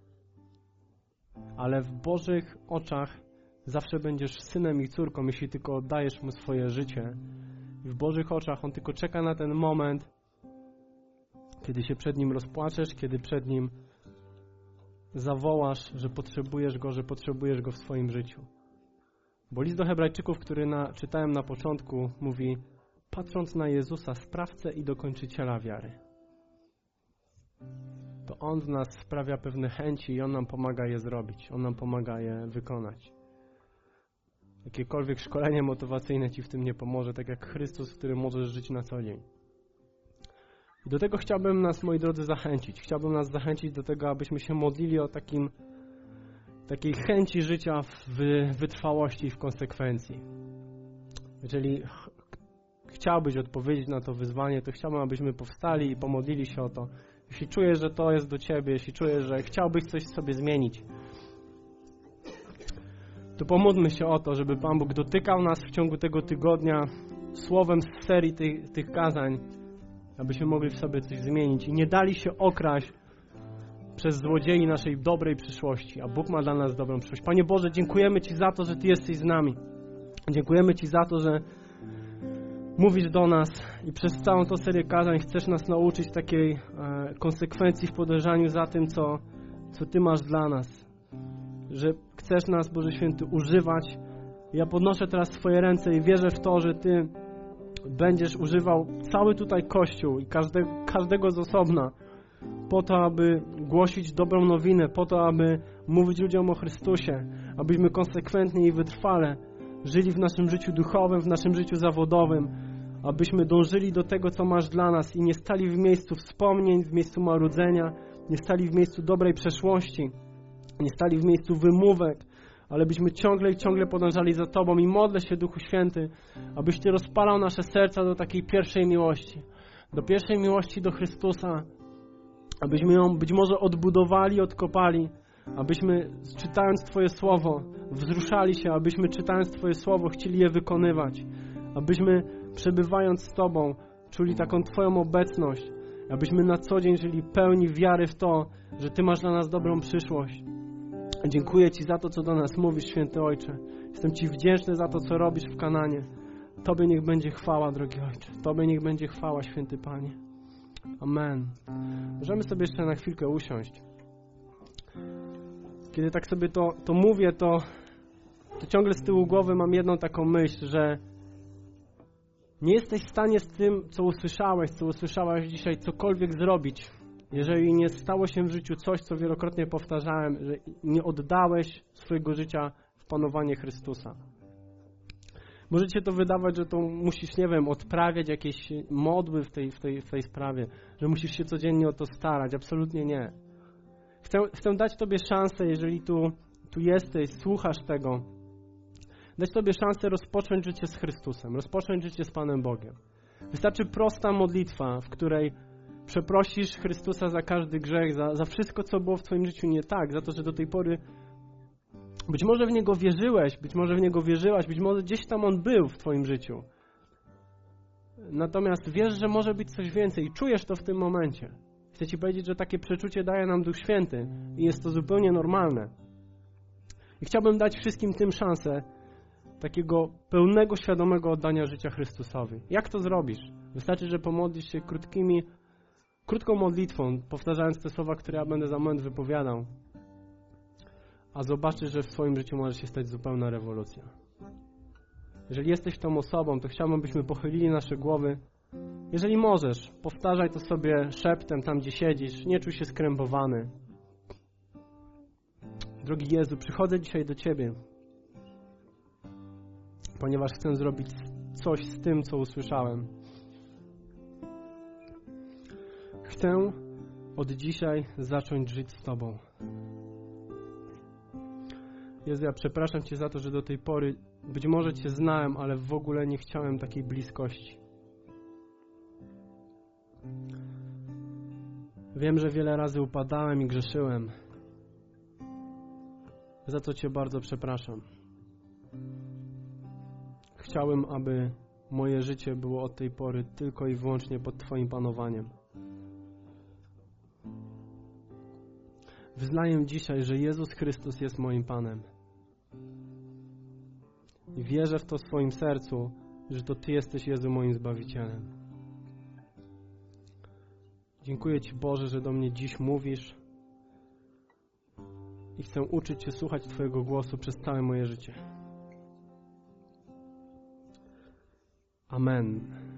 Ale w Bożych oczach zawsze będziesz synem i córką, jeśli tylko oddajesz Mu swoje życie. I w Bożych oczach On tylko czeka na ten moment, kiedy się przed Nim rozpłaczesz, kiedy przed Nim zawołasz, że potrzebujesz Go w swoim życiu. Bo list do Hebrajczyków, który czytałem na początku, mówi: patrząc na Jezusa, sprawcę i dokończyciela wiary. To On w nas sprawia pewne chęci i On nam pomaga je zrobić. On nam pomaga je wykonać. Jakiekolwiek szkolenie motywacyjne Ci w tym nie pomoże, tak jak Chrystus, w którym możesz żyć na co dzień. I do tego chciałbym nas, moi drodzy, zachęcić. Chciałbym nas zachęcić do tego, abyśmy się modlili o takiej chęci życia w wytrwałości i w konsekwencji. Jeżeli chciałbyś odpowiedzieć na to wyzwanie, to chciałbym, abyśmy powstali i pomodlili się o to. Jeśli czujesz, że to jest do Ciebie, jeśli czujesz, że chciałbyś coś sobie zmienić, to pomódlmy się o to, żeby Pan Bóg dotykał nas w ciągu tego tygodnia słowem z serii tych kazań, abyśmy mogli w sobie coś zmienić i nie dali się okraść przez złodziei naszej dobrej przyszłości, a Bóg ma dla nas dobrą przyszłość. Panie Boże, dziękujemy Ci za to, że Ty jesteś z nami. Dziękujemy Ci za to, że mówisz do nas i przez całą tą serię kazań chcesz nas nauczyć takiej konsekwencji w podążaniu za tym, co Ty masz dla nas. Że chcesz nas, Boże Święty, używać. Ja podnoszę teraz swoje ręce i wierzę w to, że Ty będziesz używał cały tutaj Kościół i każdego z osobna po to, aby głosić dobrą nowinę, po to, aby mówić ludziom o Chrystusie, abyśmy konsekwentnie i wytrwale żyli w naszym życiu duchowym, w naszym życiu zawodowym, abyśmy dążyli do tego, co masz dla nas i nie stali w miejscu wspomnień, w miejscu marudzenia, nie stali w miejscu dobrej przeszłości, nie stali w miejscu wymówek, ale byśmy ciągle i ciągle podążali za Tobą i modlę się, Duchu Święty, abyś Ty rozpalał nasze serca do takiej pierwszej miłości, do pierwszej miłości do Chrystusa, abyśmy ją być może odbudowali, odkopali, abyśmy czytając Twoje Słowo wzruszali się, abyśmy czytając Twoje Słowo chcieli je wykonywać, abyśmy przebywając z Tobą czuli taką Twoją obecność, abyśmy na co dzień żyli pełni wiary w to, że Ty masz dla nas dobrą przyszłość. Dziękuję Ci za to, co do nas mówisz, Święty Ojcze. Jestem Ci wdzięczny za to, co robisz w Kananie. Tobie niech będzie chwała, drogi Ojcze. Tobie niech będzie chwała, Święty Panie. Amen. Możemy sobie jeszcze na chwilkę usiąść. Kiedy tak sobie to mówię, to ciągle z tyłu głowy mam jedną taką myśl, że nie jesteś w stanie z tym, co usłyszałaś dzisiaj, cokolwiek zrobić. Jeżeli nie stało się w życiu coś, co wielokrotnie powtarzałem, że nie oddałeś swojego życia w panowanie Chrystusa. Może Ci się to wydawać, że to musisz, nie wiem, odprawiać jakieś modły w tej sprawie, że musisz się codziennie o to starać. Absolutnie nie. Chcę dać Tobie szansę, jeżeli tu jesteś, słuchasz tego, dać Tobie szansę rozpocząć życie z Chrystusem, rozpocząć życie z Panem Bogiem. Wystarczy prosta modlitwa, w której Przeprosisz Chrystusa za każdy grzech, za wszystko, co było w twoim życiu nie tak, za to, że do tej pory być może w Niego wierzyłeś, być może w Niego wierzyłaś, być może gdzieś tam On był w twoim życiu. Natomiast wiesz, że może być coś więcej i czujesz to w tym momencie. Chcę Ci powiedzieć, że takie przeczucie daje nam Duch Święty i jest to zupełnie normalne. I chciałbym dać wszystkim tym szansę takiego pełnego, świadomego oddania życia Chrystusowi. Jak to zrobisz? Wystarczy, że pomodlisz się krótką modlitwą, powtarzając te słowa, które ja będę za moment wypowiadał. A zobaczysz, że w swoim życiu może się stać zupełna rewolucja. Jeżeli jesteś tą osobą, to chciałbym, byśmy pochylili nasze głowy. Jeżeli możesz, powtarzaj to sobie szeptem tam, gdzie siedzisz. Nie czuj się skrępowany. Drogi Jezu, przychodzę dzisiaj do Ciebie, ponieważ chcę zrobić coś z tym, co usłyszałem. Chcę od dzisiaj zacząć żyć z Tobą. Jezu, ja przepraszam Cię za to, że do tej pory być może Cię znałem, ale w ogóle nie chciałem takiej bliskości. Wiem, że wiele razy upadałem i grzeszyłem. Za co Cię bardzo przepraszam. Chciałem, aby moje życie było od tej pory tylko i wyłącznie pod Twoim panowaniem. Wyznaję dzisiaj, że Jezus Chrystus jest moim Panem. I wierzę w to w swoim sercu, że to Ty jesteś, Jezu, moim Zbawicielem. Dziękuję Ci, Boże, że do mnie dziś mówisz i chcę uczyć się słuchać Twojego głosu przez całe moje życie. Amen.